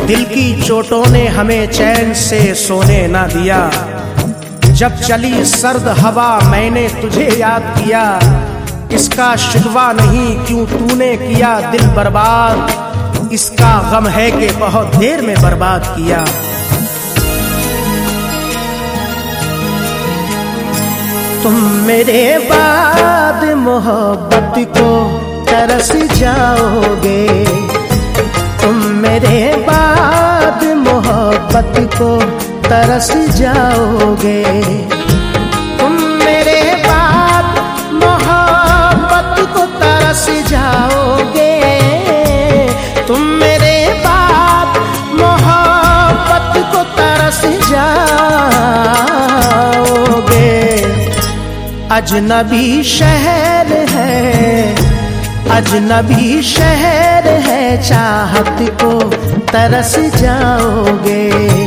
दिल की चोटों ने हमें चैन से सोने ना दिया। जब चली सर्द हवा मैंने तुझे याद किया। इसका शिकवा नहीं क्यों तूने किया दिल बर्बाद, इसका गम है कि बहुत देर में बर्बाद किया। तुम मेरे बाद मोहब्बत को तरस जाओगे, तुम मेरे बाद मोहब्बत को तरस जाओगे। तुम मेरे बाद मोहब्बत को तरस जाओगे, तुम मेरे बाद मोहब्बत को तरस जाओगे। अजनबी शहर है, अजनबी शहर है, चाहत को तरस जाओगे।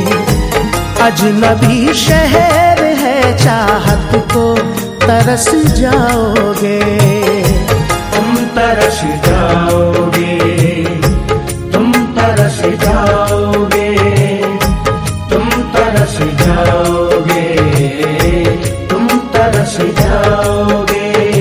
अजनबी शहर है, चाहत को तरस जाओगे। तुम तरस जाओगे, तुम तरस जाओगे, तुम तरस जाओगे, तुम तरस जाओगे।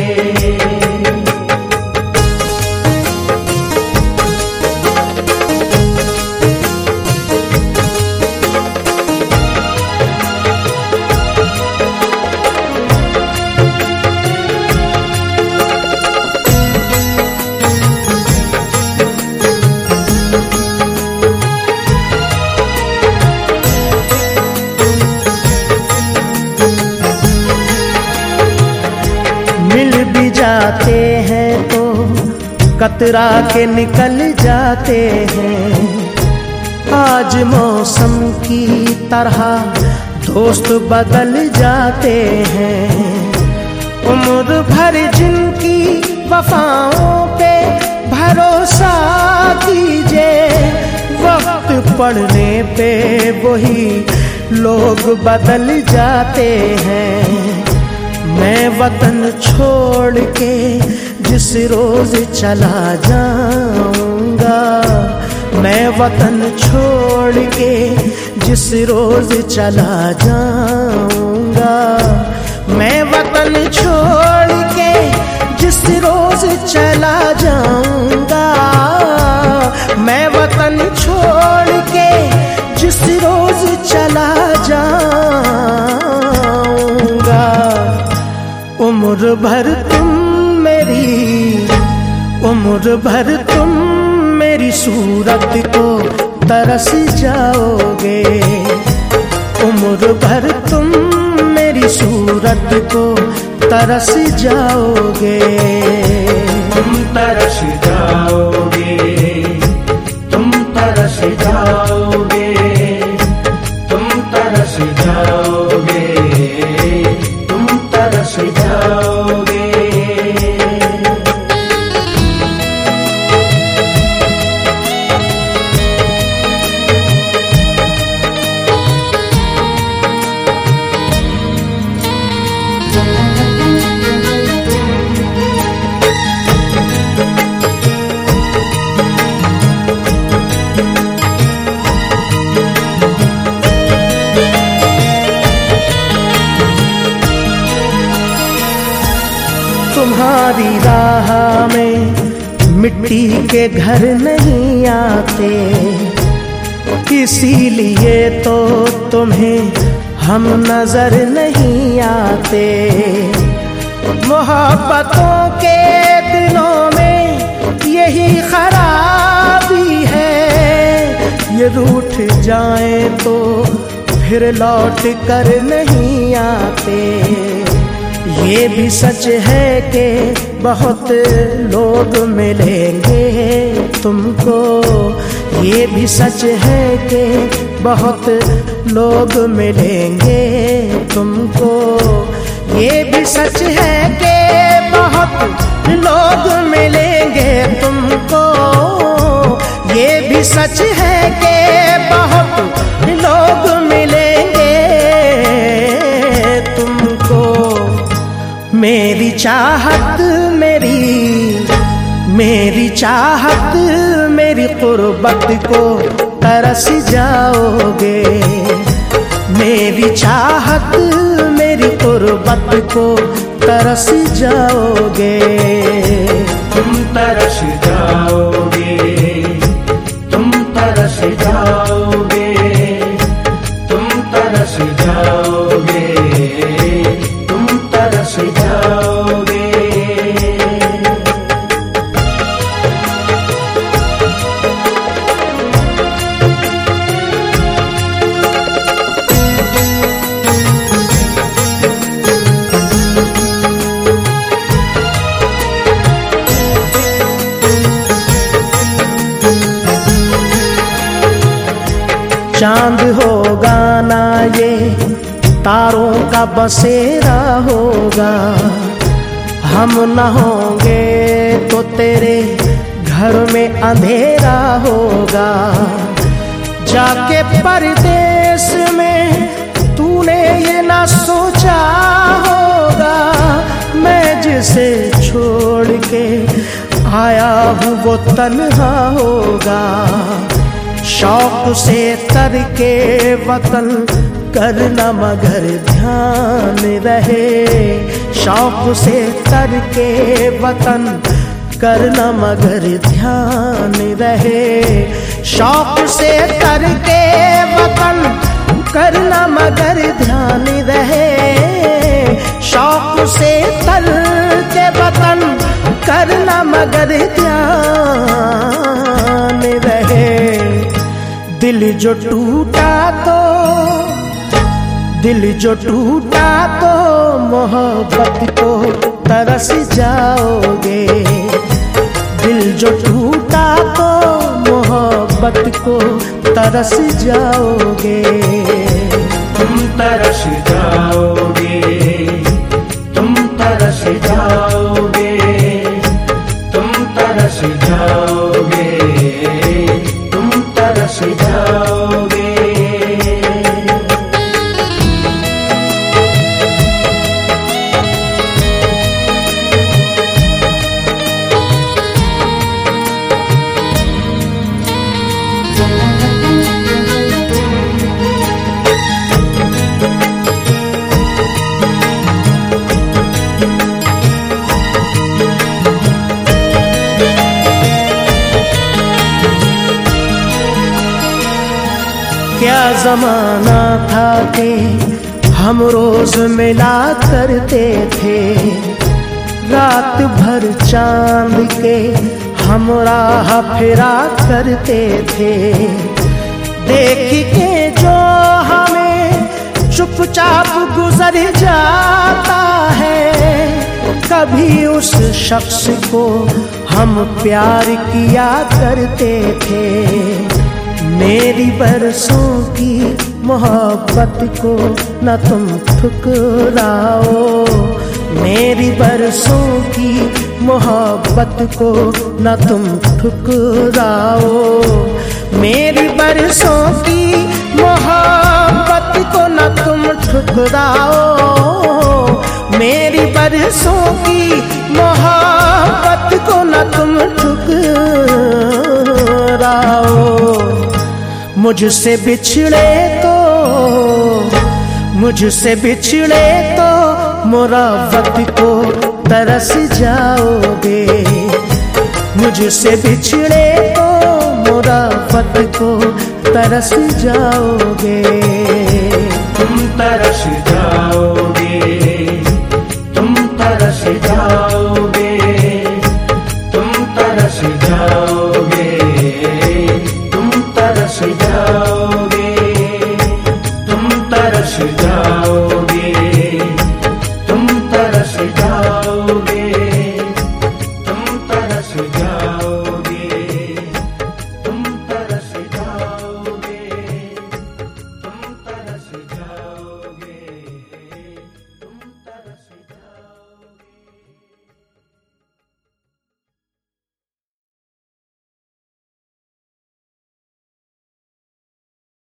मिल भी जाते हैं तो कतरा के निकल जाते हैं। आज मौसम की तरह दोस्त बदल जाते हैं। उम्र भर जिनकी वफाओं पे भरोसा कीजिए, वक्त पड़ने पे वही लोग बदल जाते हैं। मैं वतन छोड़ के जिस रोज चला जाऊंगा, मैं वतन छोड़ के जिस रोज चला जाऊंगा, मैं वतन छोड़ के जिस रोज चला जाऊंगा, मैं वतन छोड़ के जिस रोज चला जाऊंगा। उम्र भर तुम मेरी, उम्र भर तुम मेरी सूरत को तरस जाओगे। उम्र भर तुम मेरी सूरत को तरस जाओगे। तुम तरस जाओगे, तुम तरस जाओगे, तुम तरस जाओगे, तुम तरस जाओगे। तुम्हारी राह में मिट्टी के घर नहीं आते, इसीलिए तो तुम्हें हम नजर नहीं आते। मोहब्बतों के दिनों में यही खराबी है, ये रूठ जाए तो फिर लौट कर नहीं आते। ये भी सच है कि बहुत लोग मिलेंगे तुमको, ये भी सच है कि बहुत लोग मिलेंगे तुमको। ये भी सच है कि बहुत लोग मिलेंगे तुमको, ये भी सच है कि बहुत लोग मिलेंगे तुमको। मेरी चाहत मेरी चाहत मेरी कुर्बत को तरस जाओगे। मेरी चाहत मेरी कुर्बत को तरस जाओगे। तुम तरस जाओगे, तुम तरस जाओगे, तुम तरस जाओगे, तुम तरस जाओगे। चांद होगा ना ये तारों का बसेरा होगा। हम न होंगे तो तेरे घर में अंधेरा होगा। जाके परदेस में तूने ये ना सोचा होगा, मैं जिसे छोड़ के आया हूँ वो तन्हा होगा। शौक से तरके वतन करना मगर ध्यान रहे। शौक से तरके वतन करना मगर ध्यान रहे। शौक से तरके वतन करना मगर ध्यान रहे। शौक से तरके वतन करना मगर ध्यान रहे। दिल जो टूटा तो मोहब्बत को तरस जाओगे। दिल जो टूटा तो मोहब्बत को तरस जाओगे। तुम तरस जाओगे, तुम तरस जाओगे, तुम तरस जाओगे, तुम तरस जाओगे। क्या जमाना था कि हम रोज मिला करते थे। रात भर चांद के हम राह फिरा करते थे। देख के जो हमें चुपचाप गुजर जाता है, कभी उस शख्स को हम प्यार किया करते थे। मेरी बरसों की मोहब्बत को न तुम ठुकराओ। मेरी बरसों की मोहब्बत को न तुम ठुकराओ। मेरी बरसों की मोहब्बत को न तुम ठुकराओ। मेरी बरसों की मोहब्बत को न तुम ठुकराओ। मुझसे बिछड़े तो मुरावत को तरस जाओगे। मुझसे बिछड़े तो मुरावत को तरस जाओगे। तुम तरस जाओगे, तुम तरस जाओगे, तुम तरस जाओगे, तुम तरस जाओगे, तुम तरस जाओगे, तुम तरस जाओगे।